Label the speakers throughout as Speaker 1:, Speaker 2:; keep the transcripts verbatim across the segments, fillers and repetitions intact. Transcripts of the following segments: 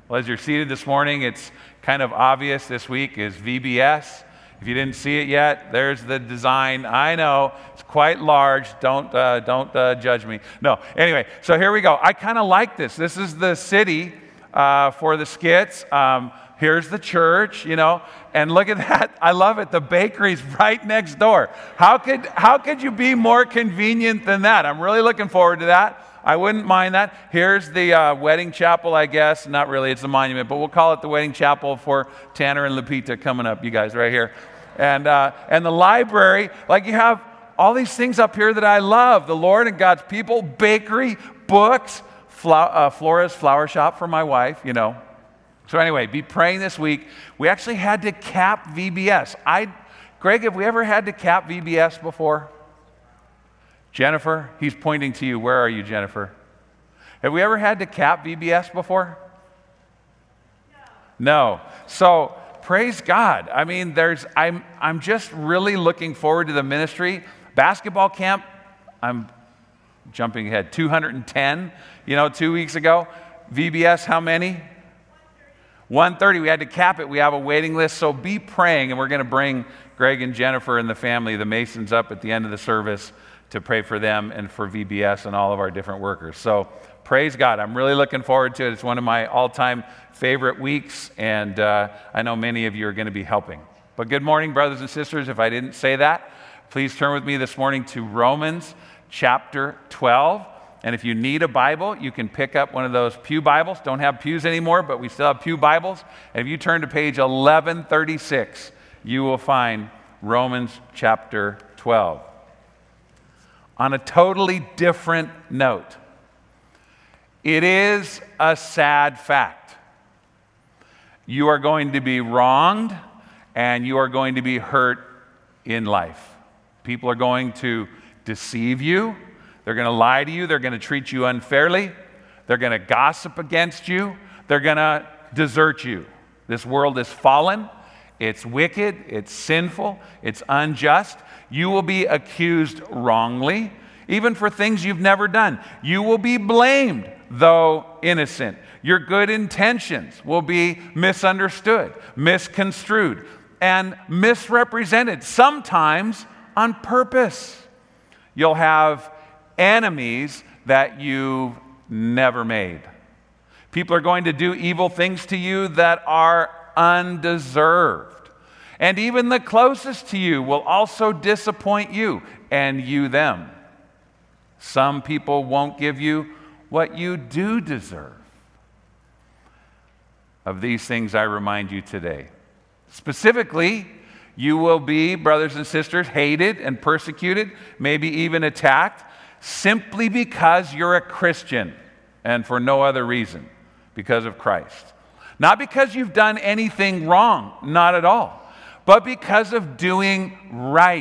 Speaker 1: Well, as you're seated this morning, it's kind of obvious this week is V B S. If you didn't see it yet, there's the design. I know, it's quite large. Don't, uh, don't uh, judge me. No, anyway, so here we go. I kind of like this. This is the city uh, for the skits. Um, here's the church, you know, and look at that. I love it. The bakery's right next door. How could, how could you be more convenient than that? I'm really looking forward to that. I wouldn't mind that. Here's the uh, wedding chapel, I guess. Not really, it's a monument, but we'll call it the wedding chapel for Tanner and Lupita coming up, you guys, right here. And uh, and the library, like you have all these things up here that I love. The Lord and God's people, bakery, books, Flo- uh, Flora's flower shop for my wife, you know. So anyway, be praying this week. We actually had to cap V B S. I, Greg, have we ever had to cap V B S before? Jennifer, he's pointing to you. Where are you, Jennifer? Have we ever had to cap V B S before? No. No. So praise God. I mean, there's. I'm. I'm just really looking forward to the ministry. Basketball camp. I'm jumping ahead. two hundred ten. You know, two weeks ago. V B S. How many? one thirty. We had to cap it. We have a waiting list. So be praying, and we're going to bring Greg and Jennifer and the family, the Masons, up at the end of the service to pray for them and for V B S and all of our different workers. So praise God. I'm really looking forward to it. It's one of my all-time favorite weeks, and uh, I know many of you are going to be helping. But good morning, brothers and sisters. If I didn't say that, please turn with me this morning to Romans chapter twelve. And if you need a Bible, you can pick up one of those pew Bibles. Don't have pews anymore, but we still have pew Bibles. And if you turn to page eleven thirty-six, you will find Romans chapter twelve. On a totally different note, it is a sad fact. You are going to be wronged and you are going to be hurt in life. People are going to deceive you. They're going to lie to you. They're going to treat you unfairly. They're going to gossip against you. They're going to desert you. This world is fallen. It's wicked. It's sinful. It's unjust. You will be accused wrongly, even for things you've never done. You will be blamed, though innocent. Your good intentions will be misunderstood, misconstrued, and misrepresented, sometimes on purpose. You'll have enemies that you've never made. People are going to do evil things to you that are undeserved. And even the closest to you will also disappoint you, and you them. Some people won't give you what you do deserve. Of these things I remind you today. Specifically, you will be, brothers and sisters, hated and persecuted, maybe even attacked, simply because you're a Christian and for no other reason, because of Christ. Not because you've done anything wrong, not at all, but because of doing right,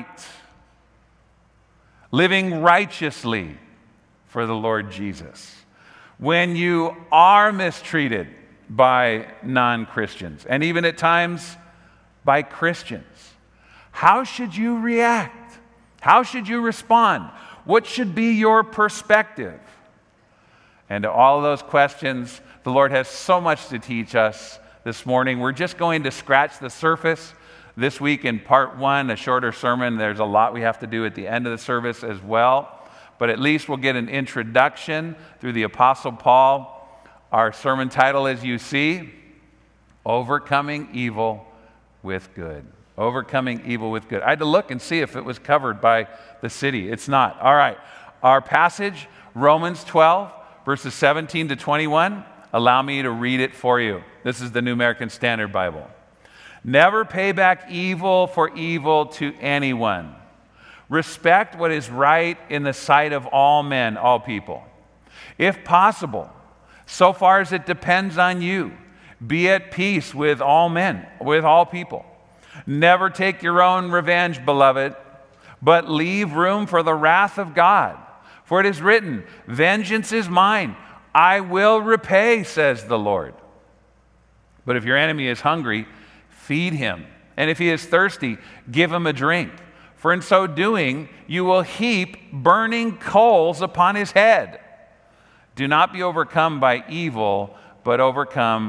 Speaker 1: living righteously for the Lord Jesus. When you are mistreated by non-Christians, and even at times by Christians, how should you react? How should you respond? What should be your perspective? And to all of those questions, the Lord has so much to teach us this morning. We're just going to scratch the surface this week in part one, a shorter sermon. There's a lot we have to do at the end of the service as well. But at least we'll get an introduction through the Apostle Paul. Our sermon title, as you see, Overcoming Evil with Good. Overcoming Evil with Good. I had to look and see if it was covered by the city. It's not. All right. Our passage, Romans twelve, verses seventeen to twenty-one. Allow me to read it for you. This is the New American Standard Bible. Never pay back evil for evil to anyone. Respect what is right in the sight of all men, all people. If possible, so far as it depends on you, be at peace with all men, with all people. Never take your own revenge, beloved, but leave room for the wrath of God. For it is written, vengeance is mine, I will repay, says the Lord. But if your enemy is hungry, feed him. And if he is thirsty, give him a drink. For in so doing, you will heap burning coals upon his head. Do not be overcome by evil, but overcome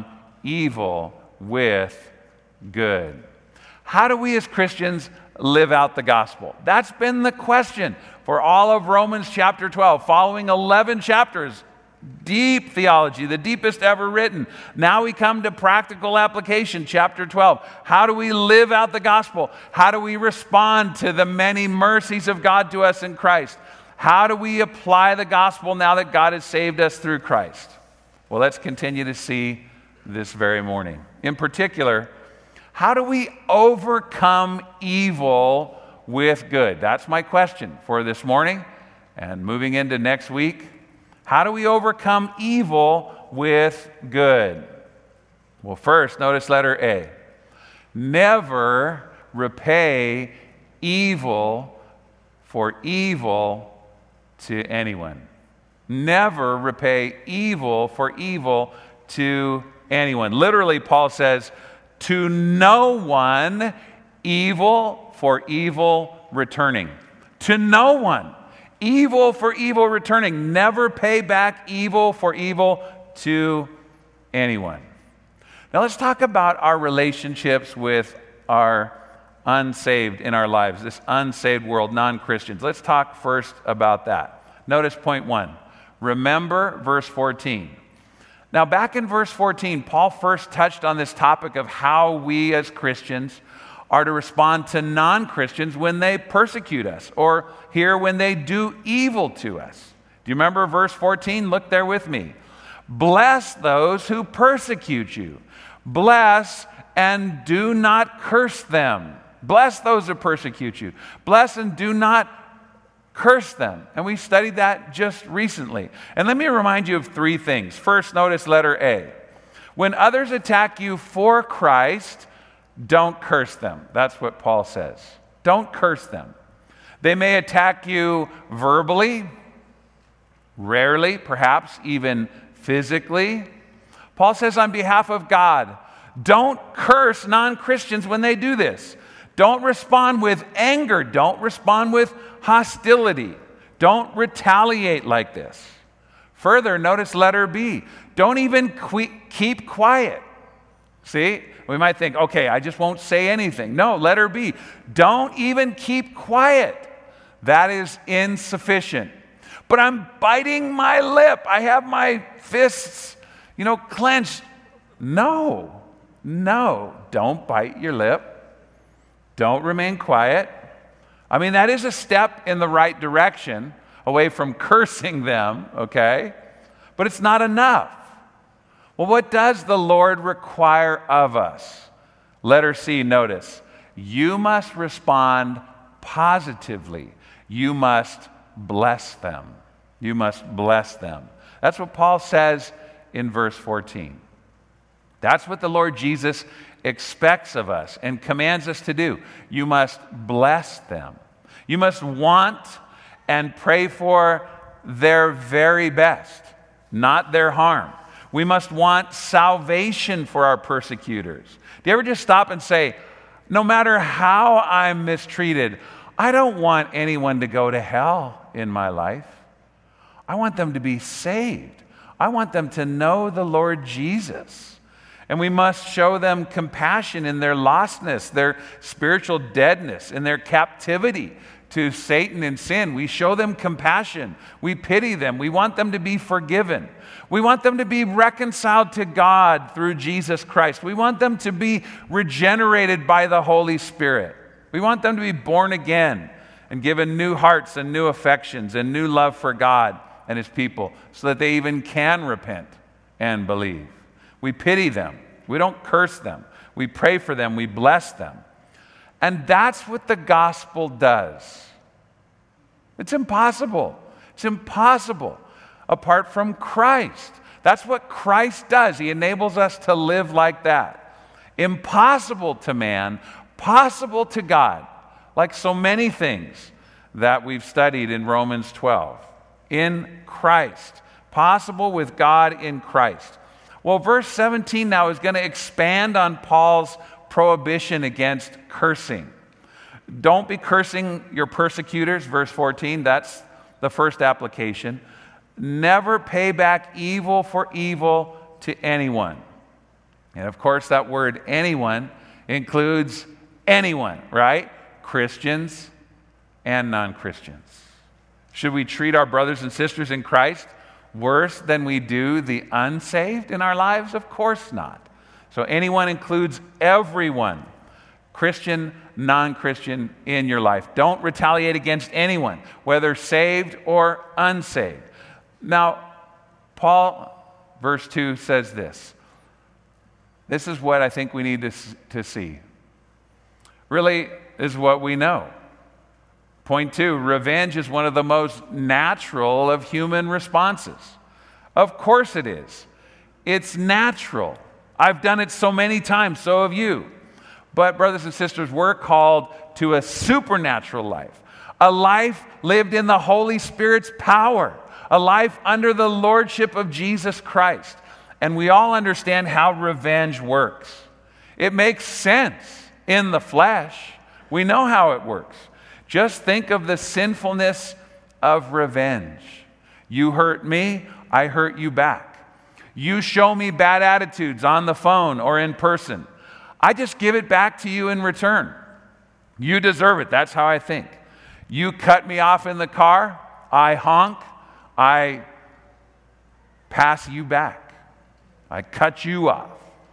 Speaker 1: evil with good. How do we as Christians live out the gospel? That's been the question for all of Romans chapter twelve, following eleven chapters. Deep theology, the deepest ever written. Now we come to practical application, chapter twelve. How do we live out the gospel? How do we respond to the many mercies of God to us in Christ? How do we apply the gospel now that God has saved us through Christ? Well, let's continue to see this very morning. In particular, how do we overcome evil with good? That's my question for this morning and moving into next week. How do we overcome evil with good? Well, first, notice letter A. Never repay evil for evil to anyone. Never repay evil for evil to anyone. Literally, Paul says, to no one evil for evil returning. To no one. Evil for evil returning. Never pay back evil for evil to anyone. Now let's talk about our relationships with our unsaved in our lives, this unsaved world, non-Christians. Let's talk first about that. Notice point one. Remember verse fourteen. Now back in verse fourteen, Paul first touched on this topic of how we as Christians are to respond to non-Christians when they persecute us, or here when they do evil to us. Do you remember verse fourteen? Look there with me. Bless those who persecute you. Bless and do not curse them. Bless those who persecute you. Bless and do not curse them. And we studied that just recently. And let me remind you of three things. First, notice letter A. When others attack you for Christ, don't curse them. That's what Paul says. Don't curse them. They may attack you verbally, rarely, perhaps even physically. Paul says on behalf of God, don't curse non-Christians when they do this. Don't respond with anger. Don't respond with hostility. Don't retaliate like this. Further, notice letter B. Don't even que- keep quiet. See? We might think, okay, I just won't say anything. No, letter B, don't even keep quiet. That is insufficient. But I'm biting my lip. I have my fists, you know, clenched. No, no, don't bite your lip. Don't remain quiet. I mean, that is a step in the right direction, away from cursing them, okay? But it's not enough. Well, what does the Lord require of us? Letter C, notice. You must respond positively. You must bless them. You must bless them. That's what Paul says in verse fourteen. That's what the Lord Jesus expects of us and commands us to do. You must bless them. You must want and pray for their very best, not their harm. We must want salvation for our persecutors. Do you ever just stop and say, no matter how I'm mistreated, I don't want anyone to go to hell in my life. I want them to be saved. I want them to know the Lord Jesus. And we must show them compassion in their lostness, their spiritual deadness, in their captivity to Satan and sin. We show them compassion. We pity them. We want them to be forgiven. We want them to be reconciled to God through Jesus Christ. We want them to be regenerated by the Holy Spirit. We want them to be born again and given new hearts and new affections and new love for God and His people so that they even can repent and believe. We pity them. We don't curse them. We pray for them. We bless them. And that's what the gospel does. It's impossible. It's impossible apart from Christ. That's what Christ does. He enables us to live like that. Impossible to man, possible to God, like so many things that we've studied in Romans twelve. In Christ. Possible with God in Christ. Well, verse seventeen now is going to expand on Paul's prohibition against cursing. Don't be cursing your persecutors, verse fourteen. That's the first application. Never pay back evil for evil to anyone. And of course, that word anyone includes anyone, right? Christians and non-Christians. Should we treat our brothers and sisters in Christ worse than we do the unsaved in our lives? Of course not. So anyone includes everyone, Christian, non-Christian, in your life. Don't retaliate against anyone, whether saved or unsaved. Now, Paul, verse two, says this. This is what I think we need to, to see. Really, is what we know. Point two, revenge is one of the most natural of human responses. Of course it is. It's natural. I've done it so many times, so have you. But brothers and sisters, we're called to a supernatural life, a life lived in the Holy Spirit's power, a life under the lordship of Jesus Christ. And we all understand how revenge works. It makes sense in the flesh. We know how it works. Just think of the sinfulness of revenge. You hurt me, I hurt you back. You show me bad attitudes on the phone or in person. I just give it back to you in return. You deserve it. That's how I think. You cut me off in the car, I honk, I pass you back. I cut you off.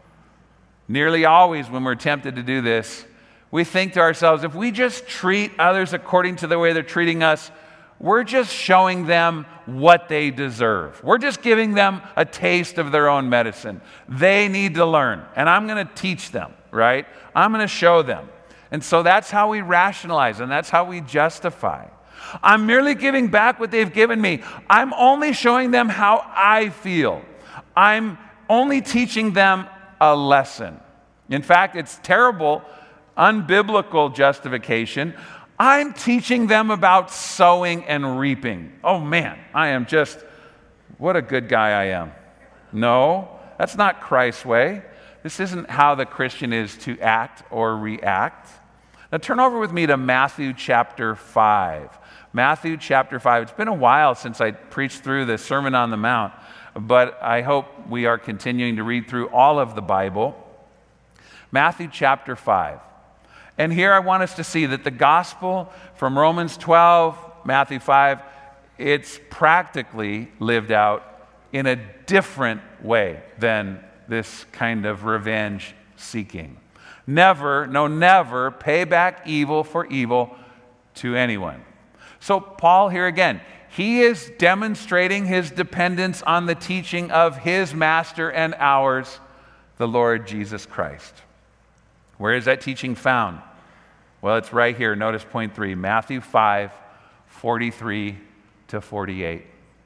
Speaker 1: Nearly always when we're tempted to do this, we think to ourselves, if we just treat others according to the way they're treating us, we're just showing them what they deserve. We're just giving them a taste of their own medicine. They need to learn, and I'm going to teach them, right? I'm going to show them. And so that's how we rationalize, and that's how we justify. I'm merely giving back what they've given me. I'm only showing them how I feel. I'm only teaching them a lesson. In fact, it's terrible, unbiblical justification. I'm teaching them about sowing and reaping. Oh man, I am just, what a good guy I am. No, that's not Christ's way. This isn't how the Christian is to act or react. Now turn over with me to Matthew chapter five. Matthew chapter five. It's been a while since I preached through the Sermon on the Mount, but I hope we are continuing to read through all of the Bible. Matthew chapter five. And here I want us to see that the gospel from Romans twelve, Matthew five, it's practically lived out in a different way than this kind of revenge seeking. Never, no, never pay back evil for evil to anyone. So Paul here again, he is demonstrating his dependence on the teaching of his master and ours, the Lord Jesus Christ. Where is that teaching found? Well, it's right here. Notice point three, Matthew five, forty-three to forty-eight.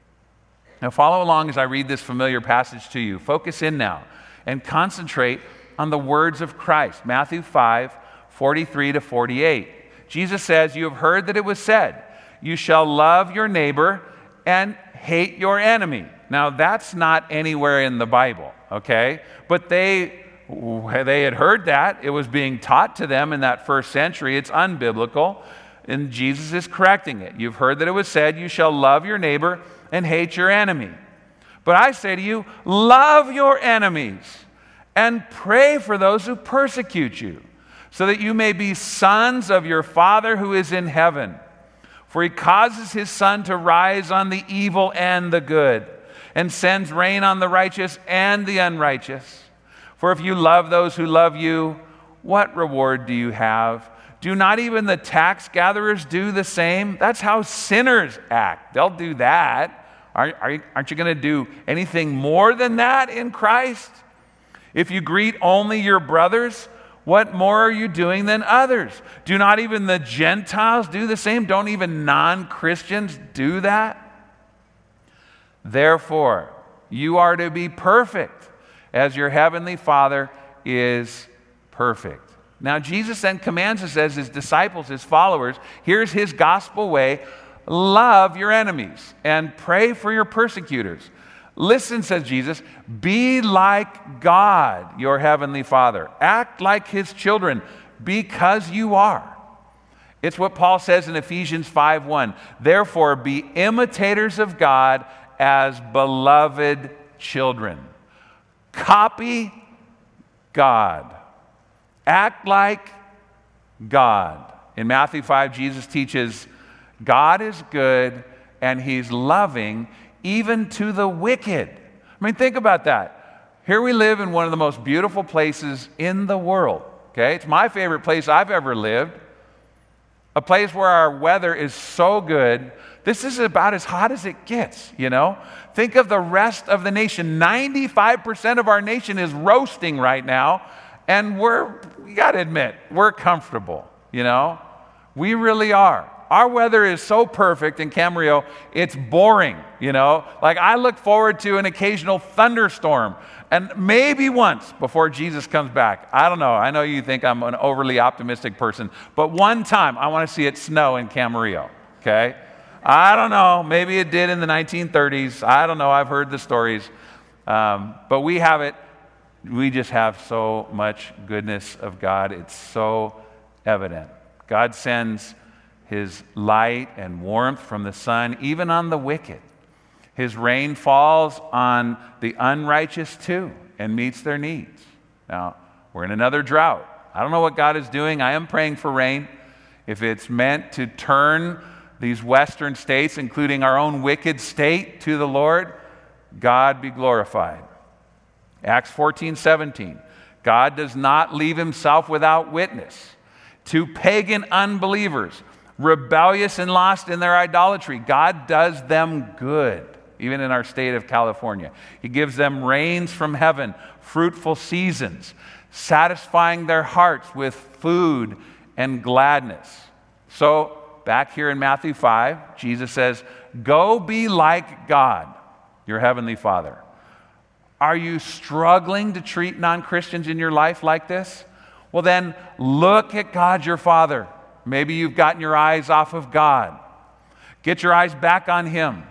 Speaker 1: Now follow along as I read this familiar passage to you. Focus in now and concentrate on the words of Christ. Matthew five, forty-three to forty-eight. Jesus says, "You have heard that it was said, you shall love your neighbor and hate your enemy." Now that's not anywhere in the Bible, okay? But they They had heard that. It was being taught to them in that first century. It's unbiblical, and Jesus is correcting it. You've heard that it was said, you shall love your neighbor and hate your enemy. But I say to you, love your enemies and pray for those who persecute you, so that you may be sons of your Father who is in heaven. For he causes his sun to rise on the evil and the good, and sends rain on the righteous and the unrighteous. For if you love those who love you, what reward do you have? Do not even the tax gatherers do the same? That's how sinners act. They'll do that. Aren't, aren't you going to do anything more than that in Christ? If you greet only your brothers, what more are you doing than others? Do not even the Gentiles do the same? Don't even non-Christians do that? Therefore, you are to be perfect, as your heavenly Father is perfect. Now, Jesus then commands us as his disciples, his followers, here's his gospel way: love your enemies and pray for your persecutors. Listen, says Jesus, be like God, your heavenly Father. Act like his children, because you are. It's what Paul says in Ephesians five one. Therefore, be imitators of God as beloved children. Copy God. Act like God. In Matthew five, Jesus teaches God is good and he's loving even to the wicked. I mean, think about that. Here we live in one of the most beautiful places in the world. Okay, it's my favorite place I've ever lived. A place where our weather is so good. This is about as hot as it gets, you know? Think of the rest of the nation. ninety-five percent of our nation is roasting right now, and we're, we got to admit, we're comfortable, you know? We really are. Our weather is so perfect in Camarillo, it's boring, you know? Like, I look forward to an occasional thunderstorm, and maybe once before Jesus comes back. I don't know. I know you think I'm an overly optimistic person, but one time I want to see it snow in Camarillo, okay? I don't know. Maybe it did in the nineteen thirties. I don't know. I've heard the stories. Um, but we have it. We just have so much goodness of God. It's so evident. God sends his light and warmth from the sun, even on the wicked. His rain falls on the unrighteous too and meets their needs. Now, we're in another drought. I don't know what God is doing. I am praying for rain. If it's meant to turn these western states, including our own wicked state, to the Lord, God be glorified. Acts fourteen seventeen. God does not leave himself without witness. To pagan unbelievers, rebellious and lost in their idolatry, God does them good, even in our state of California. He gives them rains from heaven, fruitful seasons, satisfying their hearts with food and gladness. So, back here in Matthew five, Jesus says, go be like God, your heavenly Father. Are you struggling to treat non-Christians in your life like this? Well, then look at God, your Father. Maybe you've gotten your eyes off of God. Get your eyes back on him.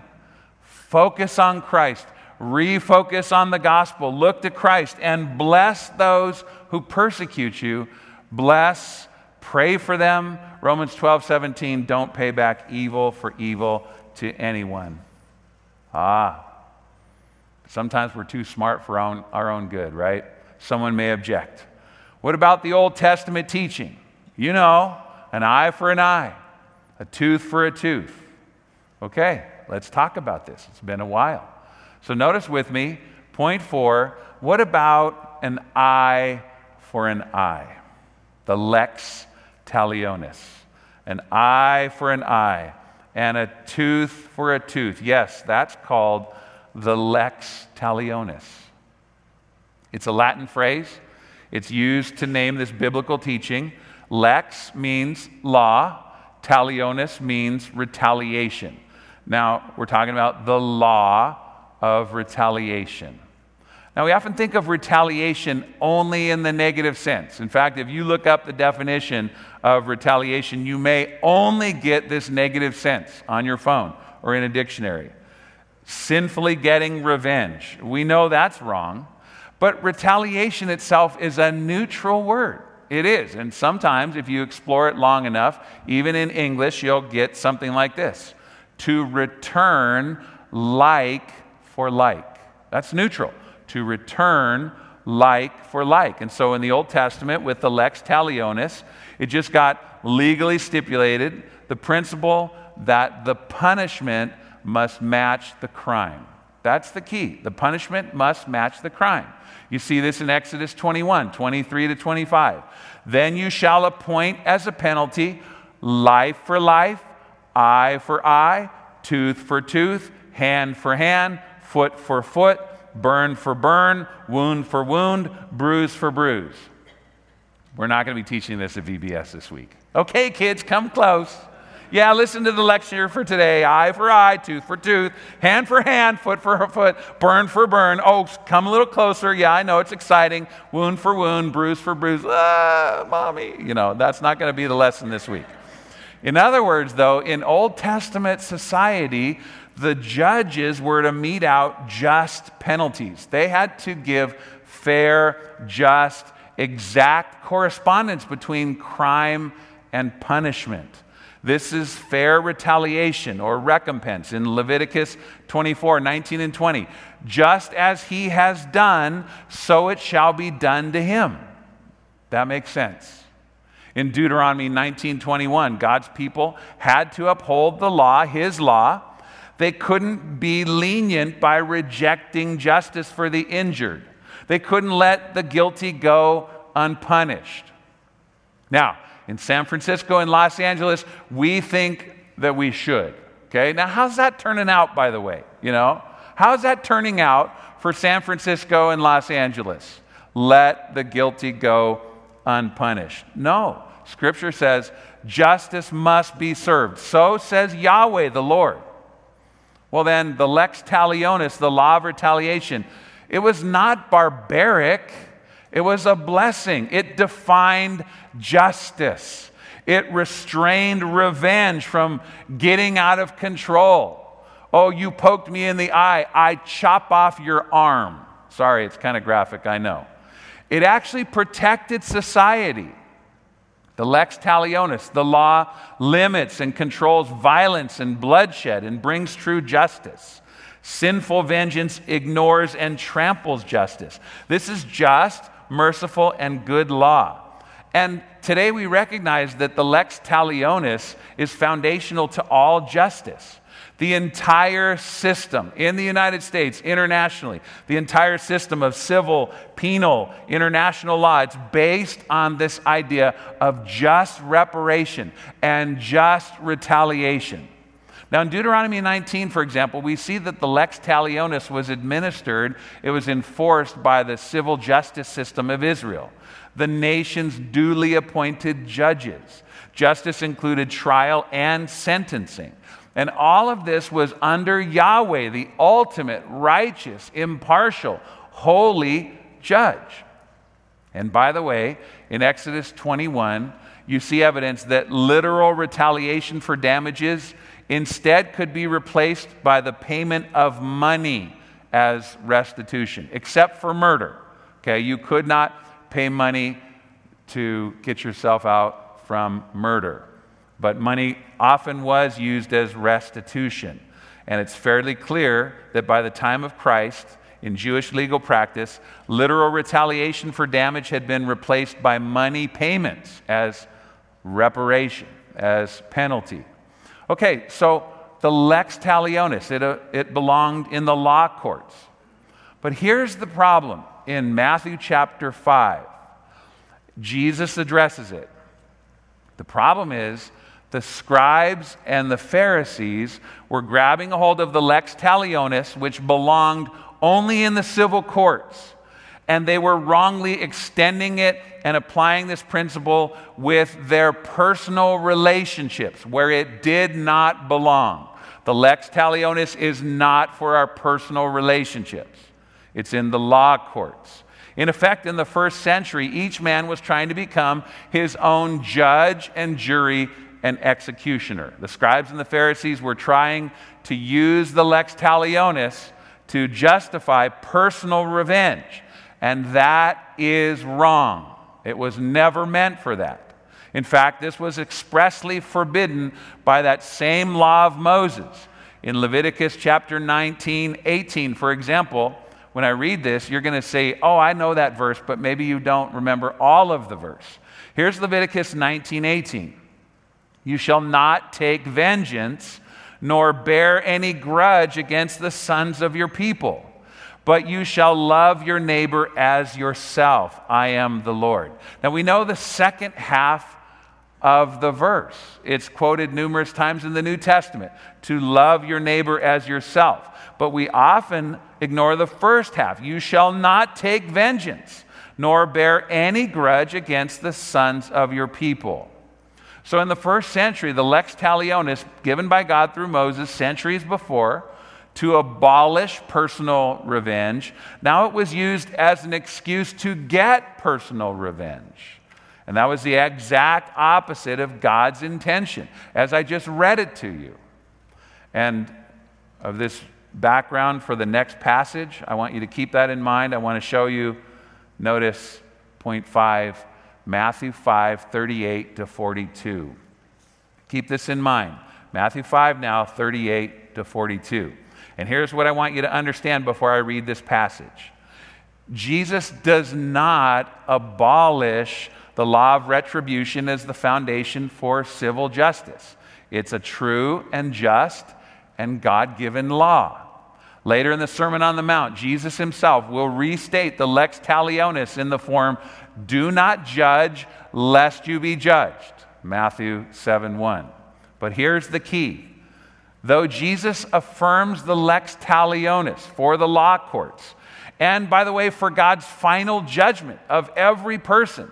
Speaker 1: Focus on Christ. Refocus on the gospel. Look to Christ and bless those who persecute you. Bless, pray for them. Romans twelve seventeen, don't pay back evil for evil to anyone. Ah, sometimes we're too smart for our own, our own good, right? Someone may object. What about the Old Testament teaching? You know, an eye for an eye, a tooth for a tooth. Okay, let's talk about this. It's been a while. So notice with me, point four, what about an eye for an eye? The lex talionis. An eye for an eye and a tooth for a tooth. Yes, that's called the lex talionis. It's a Latin phrase. It's used to name this biblical teaching. Lex means law. Talionis means retaliation. Now, we're talking about the law of retaliation. Now, we often think of retaliation only in the negative sense. In fact, if you look up the definition of retaliation, you may only get this negative sense on your phone or in a dictionary. Sinfully getting revenge. We know that's wrong. But retaliation itself is a neutral word. It is. And sometimes, if you explore it long enough, even in English, you'll get something like this. To return like for like. That's neutral. To return like for like. And so in the Old Testament, with the lex talionis, it just got legally stipulated the principle that the punishment must match the crime. That's the key. The punishment must match the crime. You see this in Exodus twenty-one, twenty-three to twenty-five. Then you shall appoint as a penalty life for life, eye for eye, tooth for tooth, hand for hand, foot for foot, burn for burn, wound for wound, bruise for bruise. We're not going to be teaching this at V B S this week. Okay, kids, come close. Yeah, listen to the lecture for today. Eye for eye, tooth for tooth, hand for hand, foot for foot, burn for burn. Oh, come a little closer. Yeah, I know it's exciting. Wound for wound, bruise for bruise. Ah, mommy. You know, that's not going to be the lesson this week. In other words, though, in Old Testament society, the judges were to mete out just penalties. They had to give fair, just, exact correspondence between crime and punishment. This is fair retaliation or recompense in Leviticus twenty-four, nineteen and twenty. Just as he has done, so it shall be done to him. That makes sense. In Deuteronomy nineteen twenty-one, God's people had to uphold the law, his law. They couldn't be lenient by rejecting justice for the injured. They couldn't let the guilty go unpunished. Now, in San Francisco and Los Angeles, we think that we should. Okay? Now, how's that turning out, by the way? You know? How's that turning out for San Francisco and Los Angeles? Let the guilty go unpunished. No. Scripture says justice must be served. So says Yahweh the Lord. Well then, the lex talionis, the law of retaliation, it was not barbaric. It was a blessing. It defined justice. It restrained revenge from getting out of control. Oh, you poked me in the eye. I chop off your arm. Sorry, it's kind of graphic, I know. It actually protected society. The lex talionis, the law limits and controls violence and bloodshed and brings true justice. Sinful vengeance ignores and tramples justice. This is just, merciful, and good law. And today we recognize that the lex talionis is foundational to all justice. The entire system in the United States, internationally, the entire system of civil, penal, international law, it's based on this idea of just reparation and just retaliation. Now, in Deuteronomy nineteen, for example, we see that the lex talionis was administered, it was enforced by the civil justice system of Israel, the nation's duly appointed judges. Justice included trial and sentencing. And all of this was under Yahweh, the ultimate, righteous, impartial, holy judge. And by the way, in Exodus twenty-one, you see evidence that literal retaliation for damages instead could be replaced by the payment of money as restitution, except for murder. Okay, you could not pay money to get yourself out from murder. But money often was used as restitution. And it's fairly clear that by the time of Christ, in Jewish legal practice, literal retaliation for damage had been replaced by money payments as reparation, as penalty. Okay, so the lex talionis, it, uh, it belonged in the law courts. But here's the problem. In Matthew chapter five, Jesus addresses it. The problem is, the scribes and the Pharisees were grabbing a hold of the lex talionis, which belonged only in the civil courts. And they were wrongly extending it and applying this principle with their personal relationships, where it did not belong. The lex talionis is not for our personal relationships. It's in the law courts. In effect, in the first century, each man was trying to become his own judge and jury and executioner. The scribes and the Pharisees were trying to use the lex talionis to justify personal revenge, and that is wrong. It was never meant for that. In fact, this was expressly forbidden by that same law of Moses. In Leviticus chapter nineteen, eighteen, for example, when I read this, you're going to say, oh, I know that verse, but maybe you don't remember all of the verse. Here's Leviticus nineteen, eighteen. You shall not take vengeance, nor bear any grudge against the sons of your people, but you shall love your neighbor as yourself. I am the Lord. Now we know the second half of the verse. It's quoted numerous times in the New Testament, to love your neighbor as yourself. But we often ignore the first half. You shall not take vengeance, nor bear any grudge against the sons of your people. So in the first century, the lex talionis, given by God through Moses centuries before, to abolish personal revenge, now it was used as an excuse to get personal revenge. And that was the exact opposite of God's intention, as I just read it to you. And of this background for the next passage, I want you to keep that in mind. I want to show you, notice point five, Matthew five, thirty-eight to forty-two. Keep this in mind. Matthew five now, thirty-eight to forty-two. And here's what I want you to understand before I read this passage. Jesus does not abolish the law of retribution as the foundation for civil justice. It's a true and just and God-given law. Later in the Sermon on the Mount, Jesus himself will restate the lex talionis in the form, do not judge lest you be judged. Matthew seven one. But here's the key. Though Jesus affirms the lex talionis for the law courts, and by the way, for God's final judgment of every person,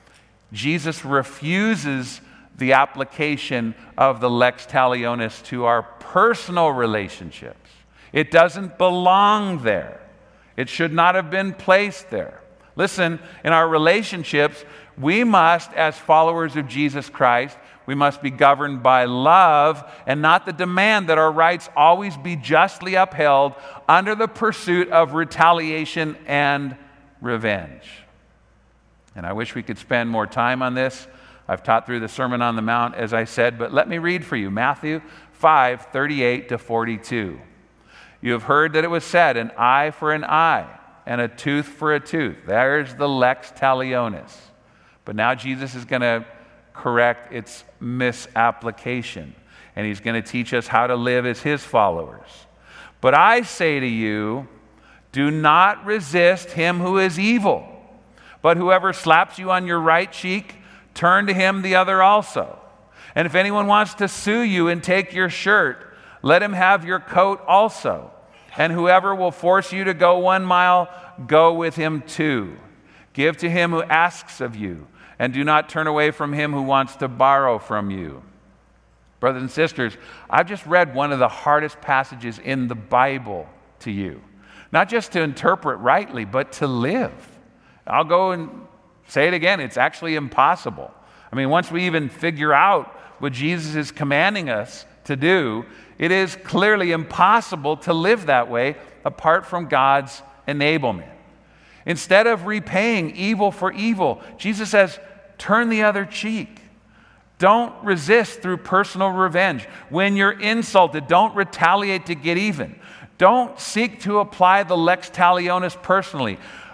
Speaker 1: Jesus refuses the application of the lex talionis to our personal relationships. It doesn't belong there. It should not have been placed there. Listen, in our relationships, we must, as followers of Jesus Christ, we must be governed by love and not the demand that our rights always be justly upheld under the pursuit of retaliation and revenge. And I wish we could spend more time on this. I've taught through the Sermon on the Mount, as I said, but let me read for you Matthew five, thirty-eight to forty-two. You have heard that it was said, an eye for an eye and a tooth for a tooth. There's the lex talionis. But now Jesus is going to correct its misapplication, and he's going to teach us how to live as his followers. But I say to you, do not resist him who is evil, but whoever slaps you on your right cheek, turn to him the other also. And if anyone wants to sue you and take your shirt, let him have your coat also. And whoever will force you to go one mile, go with him two. Give to him who asks of you, and do not turn away from him who wants to borrow from you. Brothers and sisters, I've just read one of the hardest passages in the Bible to you. Not just to interpret rightly, but to live. I'll go and say it again. It's actually impossible. I mean, once we even figure out what Jesus is commanding us to do, it is clearly impossible to live that way apart from God's enablement. Instead of repaying evil for evil, Jesus says, turn the other cheek. Don't resist through personal revenge. When you're insulted, don't retaliate to get even. Don't seek to apply the lex talionis personally.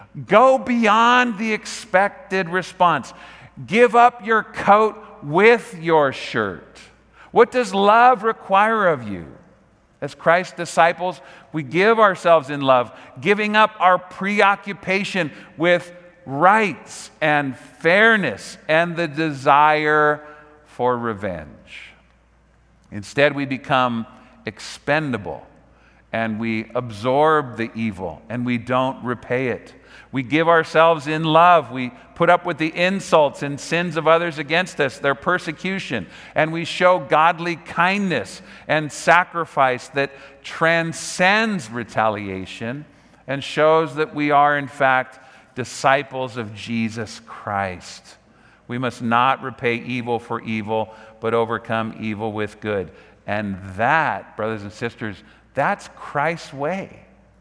Speaker 1: Go beyond the expected response. Give up your coat with your shirt. What does love require of you? As Christ's disciples, we give ourselves in love, giving up our preoccupation with rights and fairness and the desire for revenge. Instead, we become expendable and we absorb the evil and we don't repay it. We give ourselves in love. We put up with the insults and sins of others against us, their persecution, and we show godly kindness and sacrifice that transcends retaliation and shows that we are, in fact, disciples of Jesus Christ. We must not repay evil for evil, but overcome evil with good. And that, brothers and sisters, that's Christ's way.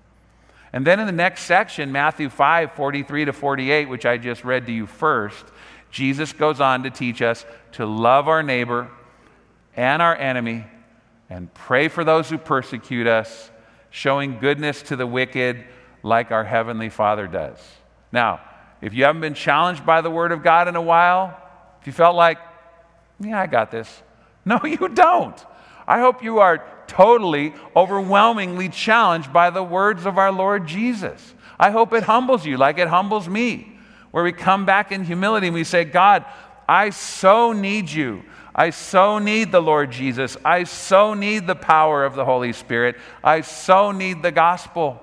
Speaker 1: And then in the next section, Matthew five, forty-three to forty-eight, which I just read to you first, Jesus goes on to teach us to love our neighbor and our enemy and pray for those who persecute us, showing goodness to the wicked like our Heavenly Father does. Now, if you haven't been challenged by the Word of God in a while, if you felt like, yeah, I got this. No, you don't. I hope you are totally, overwhelmingly challenged by the words of our Lord Jesus. I hope it humbles you like it humbles me, where we come back in humility and we say, God, I so need you. I so need the Lord Jesus. I so need the power of the Holy Spirit. I so need the gospel.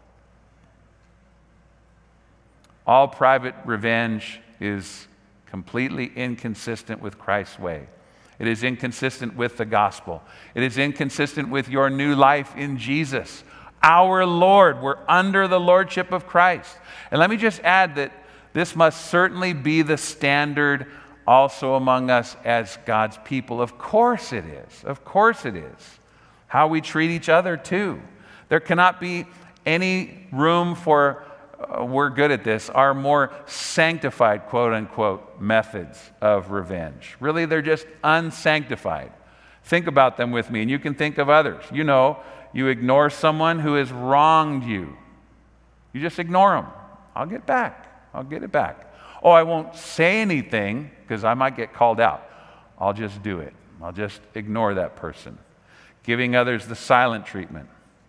Speaker 1: All private revenge is completely inconsistent with Christ's way. It is inconsistent with the gospel. It is inconsistent with your new life in Jesus, our Lord. We're under the lordship of Christ. And let me just add that this must certainly be the standard also among us as God's people. Of course it is. Of course it is. How we treat each other too. There cannot be any room for uh, we're good at this, are more sanctified, quote unquote, methods of revenge. Really, they're just unsanctified. Think about them with me, and you can think of others. You know, you ignore someone who has wronged you. You just ignore them. I'll get back. I'll get it back. Oh, I won't say anything because I might get called out. I'll just do it. I'll just ignore that person. Giving others the silent treatment.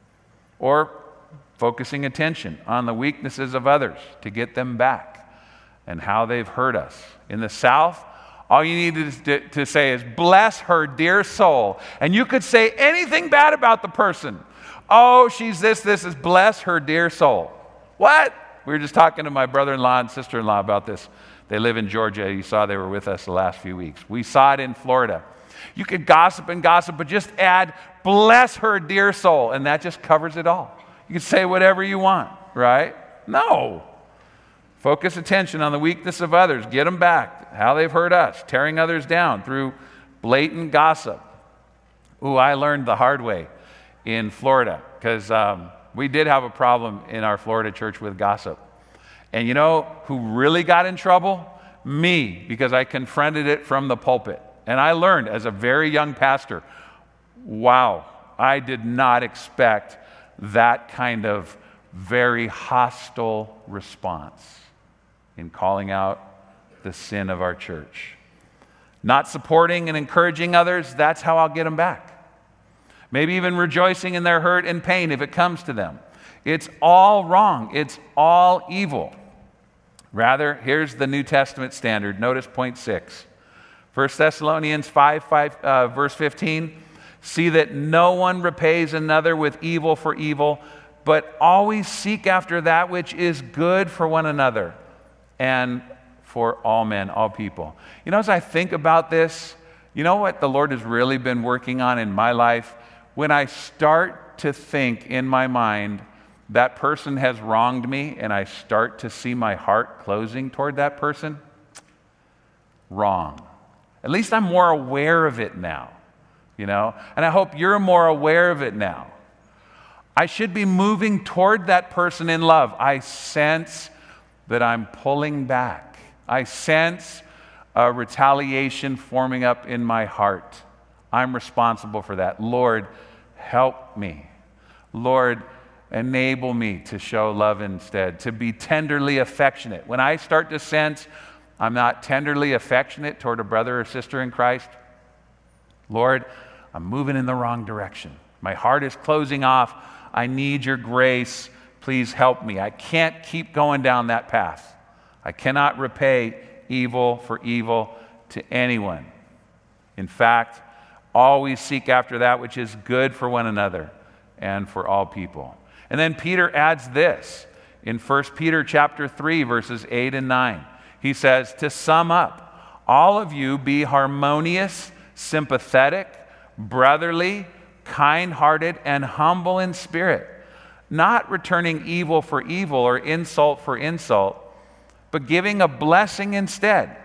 Speaker 1: Or focusing attention on the weaknesses of others to get them back and how they've hurt us. In the South, all you need to, to say is, bless her dear soul. And you could say anything bad about the person. Oh, she's this, this is bless her dear soul. What? We were just talking to my brother-in-law and sister-in-law about this. They live in Georgia. You saw they were with us the last few weeks. We saw it in Florida. You could gossip and gossip, but just add, bless her dear soul, and that just covers it all. You can say whatever you want, right? No. Focus attention on the weakness of others. Get them back, how they've hurt us, tearing others down through blatant gossip. Ooh, I learned the hard way in Florida because um, we did have a problem in our Florida church with gossip. And you know who really got in trouble? Me, because I confronted it from the pulpit. And I learned as a very young pastor, wow, I did not expect that kind of very hostile response in calling out the sin of our church. Not supporting and encouraging others, that's how I'll get them back. Maybe even rejoicing in their hurt and pain if it comes to them. It's all wrong. It's all evil. Rather, here's the New Testament standard. Notice point six. First Thessalonians five, five uh, verse fifteen. See that no one repays another with evil for evil, but always seek after that which is good for one another and for all men, all people. You know, as I think about this, you know what the Lord has really been working on in my life? When I start to think in my mind, that person has wronged me, and I start to see my heart closing toward that person, wrong. At least I'm more aware of it now, you know? And I hope you're more aware of it now. I should be moving toward that person in love. I sense that I'm pulling back. I sense a retaliation forming up in my heart. I'm responsible for that. Lord, help me. Lord, enable me to show love instead, to be tenderly affectionate. When I start to sense I'm not tenderly affectionate toward a brother or sister in Christ, Lord, I'm moving in the wrong direction. My heart is closing off. I need your grace. Please help me. I can't keep going down that path. I cannot repay evil for evil to anyone. In fact, always seek after that which is good for one another and for all people. And then Peter adds this in First Peter chapter three, verses eight and nine. He says, to sum up, all of you be harmonious, sympathetic, brotherly, kind-hearted, and humble in spirit, not returning evil for evil or insult for insult, but giving a blessing instead.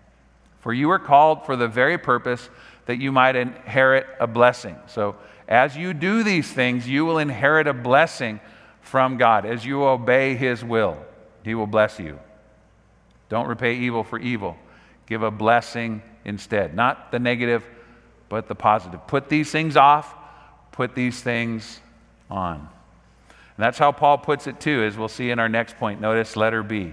Speaker 1: For you were called for the very purpose that you might inherit a blessing. So as you do these things, you will inherit a blessing from God. As you obey His will, He will bless you. Don't repay evil for evil. Give a blessing instead. Not the negative, but the positive. Put these things off. Put these things on. And that's how Paul puts it too, as we'll see in our next point. Notice letter B.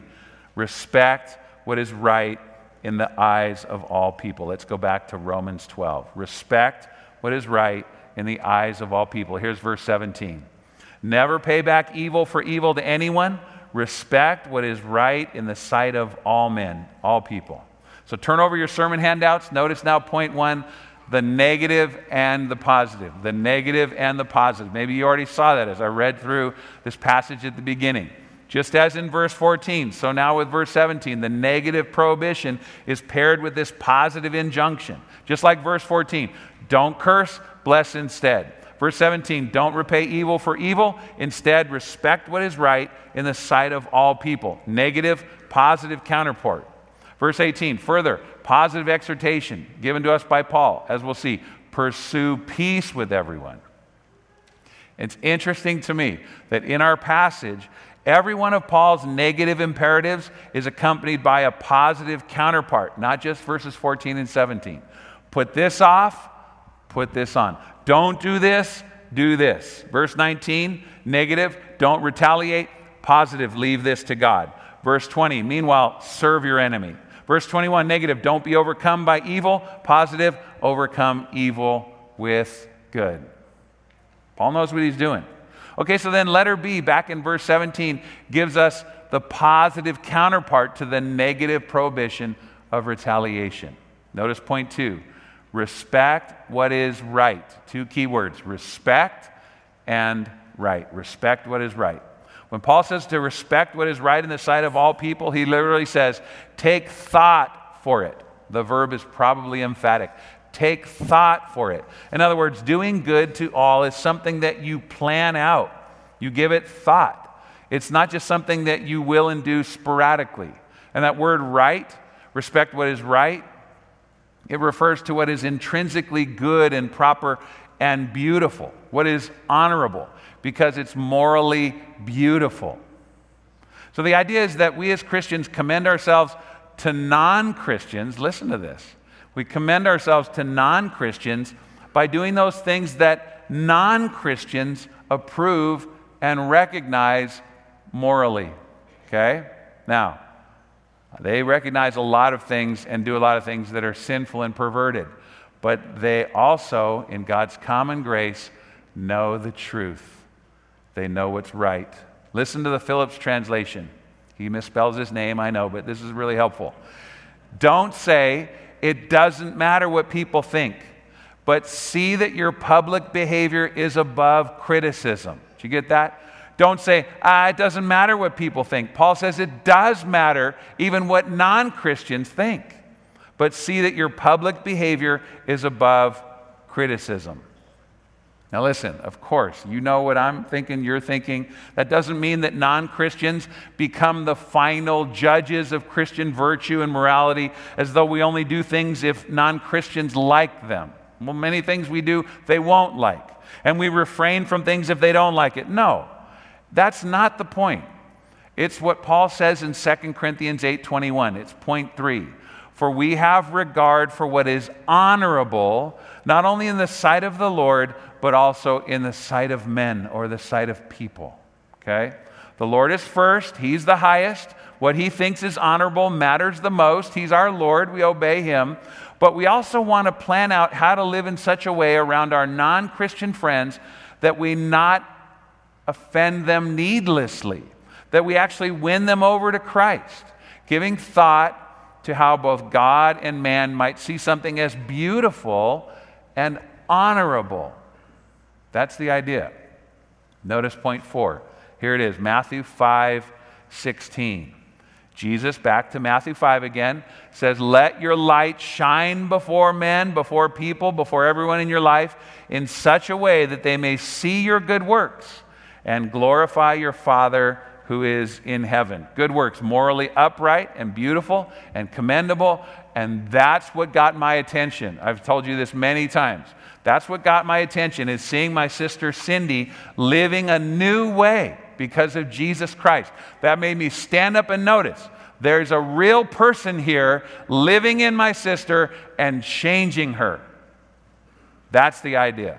Speaker 1: Respect what is right in the eyes of all people. Let's go back to Romans twelve. Respect what is right in the eyes of all people. Here's verse seventeen. Never pay back evil for evil to anyone. Respect what is right in the sight of all men, all people. So turn over your sermon handouts. Notice now point one, the negative and the positive. The negative and the positive. Maybe you already saw that as I read through this passage at the beginning. Just as in verse fourteen, so now with verse seventeen, the negative prohibition is paired with this positive injunction. Just like verse fourteen, don't curse, bless instead. Verse seventeen, don't repay evil for evil. Instead, respect what is right in the sight of all people. Negative, positive counterpart. Verse eighteen, further, positive exhortation given to us by Paul, as we'll see. Pursue peace with everyone. It's interesting to me that in our passage, Every one of Paul's negative imperatives is accompanied by a positive counterpart, not just verses fourteen and seventeen. Put this off, put this on. Don't do this, do this. Verse nineteen, negative, don't retaliate. Positive, leave this to God. Verse twenty, meanwhile, serve your enemy. Verse twenty-one, negative, don't be overcome by evil. Positive, overcome evil with good. Paul knows what he's doing. Okay, so then letter B, back in verse seventeen, gives us the positive counterpart to the negative prohibition of retaliation. Notice point two, respect what is right. Two key words, respect and right. Respect what is right. When Paul says to respect what is right in the sight of all people, he literally says, take thought for it. The verb is probably emphatic. Take thought for it. In other words, doing good to all is something that you plan out. You give it thought. It's not just something that you will and do sporadically. And that word right, respect what is right, it refers to what is intrinsically good and proper and beautiful, what is honorable, because it's morally beautiful. So the idea is that we as Christians commend ourselves to non-Christians. Listen to this. We commend ourselves to non-Christians by doing those things that non-Christians approve and recognize morally. Okay? Now, they recognize a lot of things and do a lot of things that are sinful and perverted. But they also, in God's common grace, know the truth. They know what's right. Listen to the Phillips translation. He misspells his name, I know, but this is really helpful. Don't say, it doesn't matter what people think, but see that your public behavior is above criticism. Did you get that? Don't say, ah, it doesn't matter what people think. Paul says it does matter even what non-Christians think. But see that your public behavior is above criticism. Now listen, of course, you know what I'm thinking, you're thinking. That doesn't mean that non-Christians become the final judges of Christian virtue and morality, as though we only do things if non-Christians like them. Well, many things we do they won't like. And we refrain from things if they don't like it. No, that's not the point. It's what Paul says in Second Corinthians eight twenty-one. It's point three. For we have regard for what is honorable, not only in the sight of the Lord, but also in the sight of men or the sight of people. Okay? The Lord is first. He's the highest. What he thinks is honorable matters the most. He's our Lord. We obey him. But we also want to plan out how to live in such a way around our non-Christian friends that we not offend them needlessly, that we actually win them over to Christ, giving thought to how both God and man might see something as beautiful and honorable. That's the idea. Notice point four. Here it is, Matthew five sixteen. Jesus, back to Matthew five again, says, let your light shine before men, before people, before everyone in your life, in such a way that they may see your good works and glorify your Father who is in heaven. Good works, morally upright and beautiful and commendable, and that's what got my attention. I've told you this many times. That's what got my attention, is seeing my sister Cindy living a new way because of Jesus Christ. That made me stand up and notice there's a real person here living in my sister and changing her. That's the idea.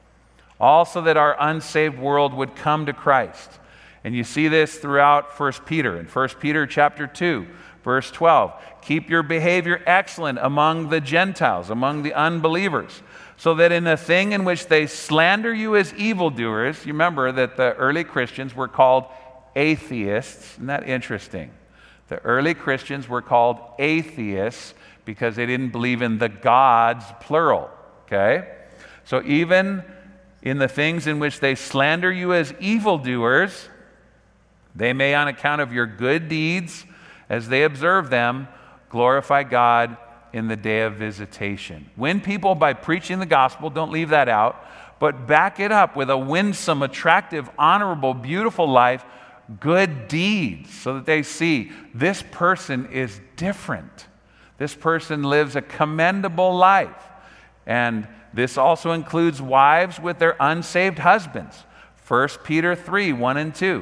Speaker 1: Also that our unsaved world would come to Christ. And you see this throughout First Peter. In First Peter chapter two, verse twelve, keep your behavior excellent among the Gentiles, among the unbelievers, so that in a thing in which they slander you as evildoers, you remember that the early Christians were called atheists. Isn't that interesting? The early Christians were called atheists because they didn't believe in the gods, plural. Okay? So even in the things in which they slander you as evildoers, they may, on account of your good deeds, as they observe them, glorify God in the day of visitation. Win people by preaching the gospel, don't leave that out, but back it up with a winsome, attractive, honorable, beautiful life, good deeds, so that they see this person is different. This person lives a commendable life. And this also includes wives with their unsaved husbands. First Peter three, one and two.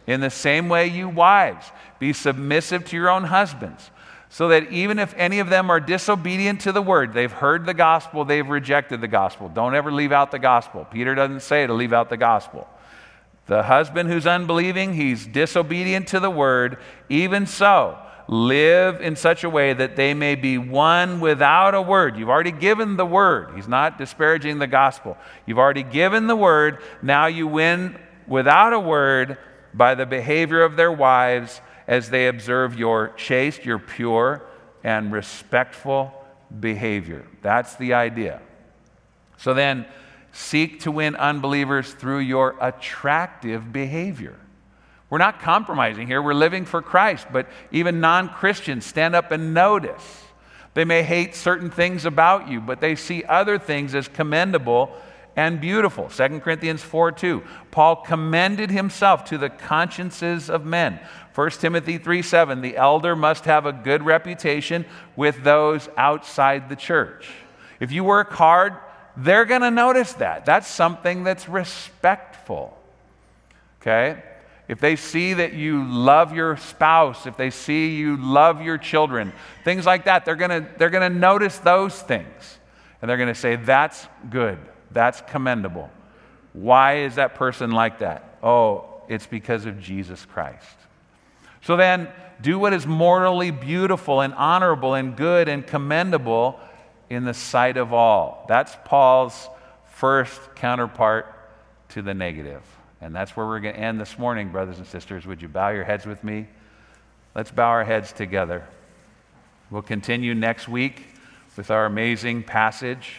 Speaker 1: In the same way, you wives, be submissive to your own husbands, so that even if any of them are disobedient to the word, they've heard the gospel, they've rejected the gospel. Don't ever leave out the gospel. Peter doesn't say to leave out the gospel. The husband who's unbelieving, he's disobedient to the word. Even so, live in such a way that they may be won without a word. You've already given the word. He's not disparaging the gospel. You've already given the word. Now you win without a word by the behavior of their wives as they observe your chaste, your pure, and respectful behavior. That's the idea. So then, seek to win unbelievers through your attractive behavior. We're not compromising here. We're living for Christ, but even non-Christians stand up and notice. They may hate certain things about you, but they see other things as commendable and beautiful. Second Corinthians four two. Paul commended himself to the consciences of men. First Timothy three seven. The elder must have a good reputation with those outside the church. If you work hard, they're going to notice that. That's something that's respectful. Okay? If they see that you love your spouse, if they see you love your children, things like that, they're going to they're going to notice those things. And they're going to say, that's good. That's commendable. Why is that person like that? Oh, it's because of Jesus Christ. So then, do what is morally beautiful and honorable and good and commendable in the sight of all. That's Paul's first counterpart to the negative. And that's where we're going to end this morning, brothers and sisters. Would you bow your heads with me? Let's bow our heads together. We'll continue next week with our amazing passage.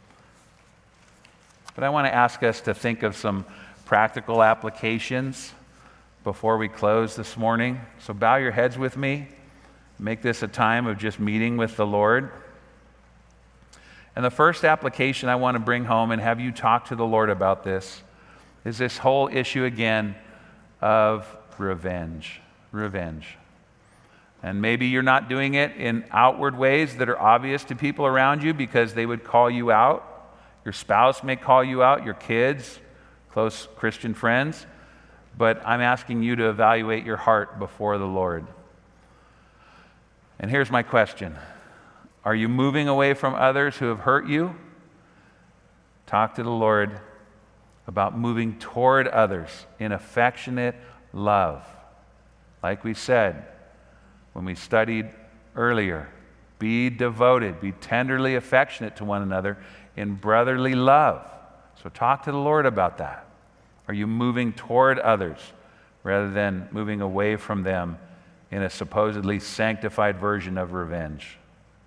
Speaker 1: But I want to ask us to think of some practical applications before we close this morning. So bow your heads with me. Make this a time of just meeting with the Lord. And the first application I want to bring home and have you talk to the Lord about this is this whole issue again of revenge. Revenge. And maybe you're not doing it in outward ways that are obvious to people around you because they would call you out. Your spouse may call you out, your kids, close Christian friends. But I'm asking you to evaluate your heart before the Lord. And here's my question. Are you moving away from others who have hurt you? Talk to the Lord about moving toward others in affectionate love. Like we said when we studied earlier, be devoted, be tenderly affectionate to one another in brotherly love. So talk to the Lord about that. Are you moving toward others rather than moving away from them in a supposedly sanctified version of revenge?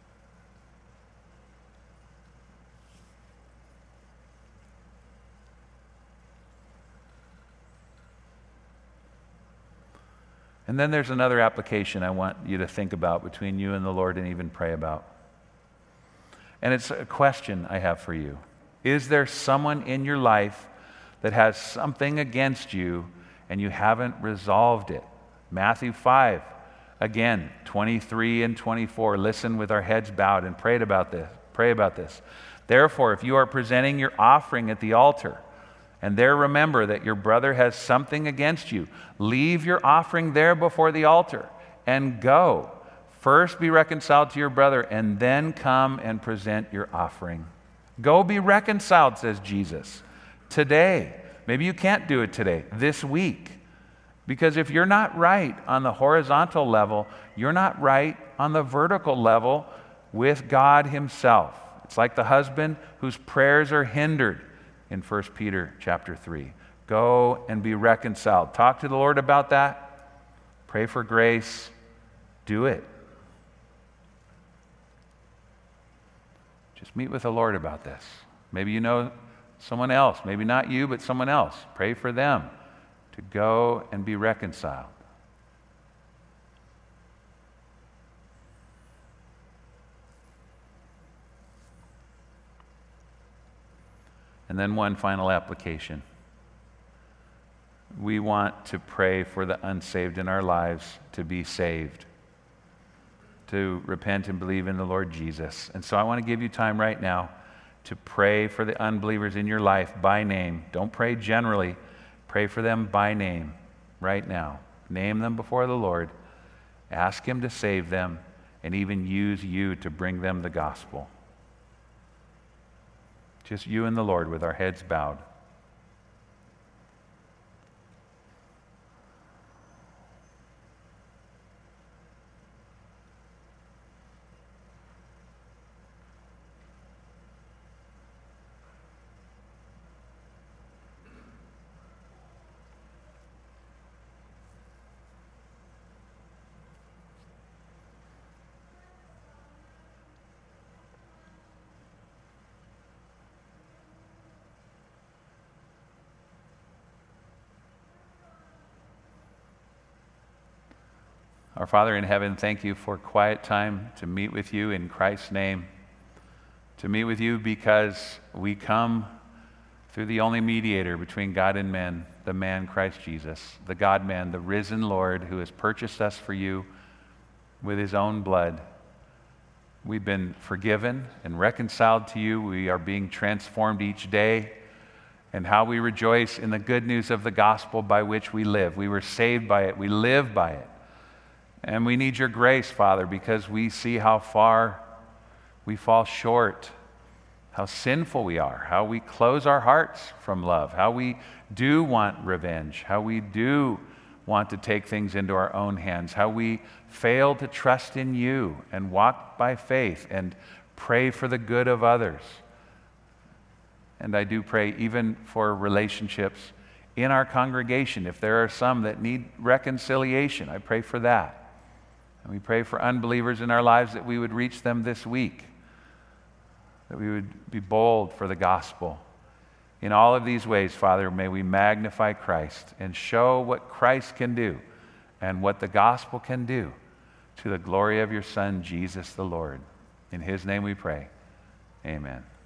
Speaker 1: And then there's another application I want you to think about between you and the Lord and even pray about. And it's a question I have for you. Is there someone in your life that has something against you and you haven't resolved it? Matthew five, again, twenty-three and twenty-four. Listen with our heads bowed and pray about this. Pray about this. Therefore, if you are presenting your offering at the altar, and there remember that your brother has something against you, leave your offering there before the altar and go. First be reconciled to your brother and then come and present your offering. Go be reconciled, says Jesus, today. Maybe you can't do it today, this week. Because if you're not right on the horizontal level, you're not right on the vertical level with God Himself. It's like the husband whose prayers are hindered in First Peter chapter three. Go and be reconciled. Talk to the Lord about that. Pray for grace. Do it. Just meet with the Lord about this. Maybe you know someone else. Maybe not you, but someone else. Pray for them to go and be reconciled. And then one final application. We want to pray for the unsaved in our lives to be saved, to repent and believe in the Lord Jesus. And so I want to give you time right now to pray for the unbelievers in your life by name. Don't pray generally. Pray for them by name. right now. Name them before the Lord. Ask Him to save them and even use you to bring them the gospel. Just you and the Lord with our heads bowed. Our Father in heaven, thank you for quiet time to meet with you in Christ's name. To meet with you because we come through the only mediator between God and men, the man Christ Jesus, the God-man, the risen Lord who has purchased us for you with His own blood. We've been forgiven and reconciled to you. We are being transformed each day. And how we rejoice in the good news of the gospel by which we live. We were saved by it. We live by it. And we need your grace, Father, because we see how far we fall short, how sinful we are, how we close our hearts from love, how we do want revenge, how we do want to take things into our own hands, how we fail to trust in you and walk by faith and pray for the good of others. And I do pray even for relationships in our congregation. If there are some that need reconciliation, I pray for that. And we pray for unbelievers in our lives that we would reach them this week, that we would be bold for the gospel. In all of these ways, Father, may we magnify Christ and show what Christ can do and what the gospel can do to the glory of your Son, Jesus the Lord. In His name we pray. Amen.